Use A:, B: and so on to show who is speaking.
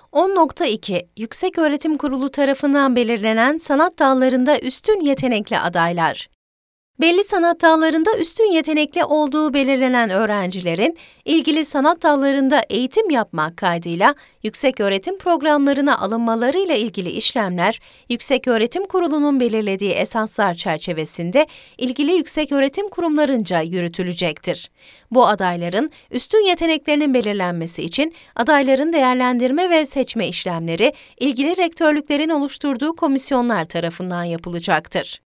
A: 10.2 Yükseköğretim Kurulu tarafından belirlenen sanat dallarında üstün yetenekli adaylar. Belli sanat dallarında üstün yetenekli olduğu belirlenen öğrencilerin ilgili sanat dallarında eğitim yapmak kaydıyla yükseköğretim programlarına alınmalarıyla ilgili işlemler, Yükseköğretim Kurulu'nun belirlediği esaslar çerçevesinde ilgili yükseköğretim kurumlarınca yürütülecektir. Bu adayların üstün yeteneklerinin belirlenmesi için adayların değerlendirme ve seçme işlemleri ilgili rektörlüklerin oluşturduğu komisyonlar tarafından yapılacaktır.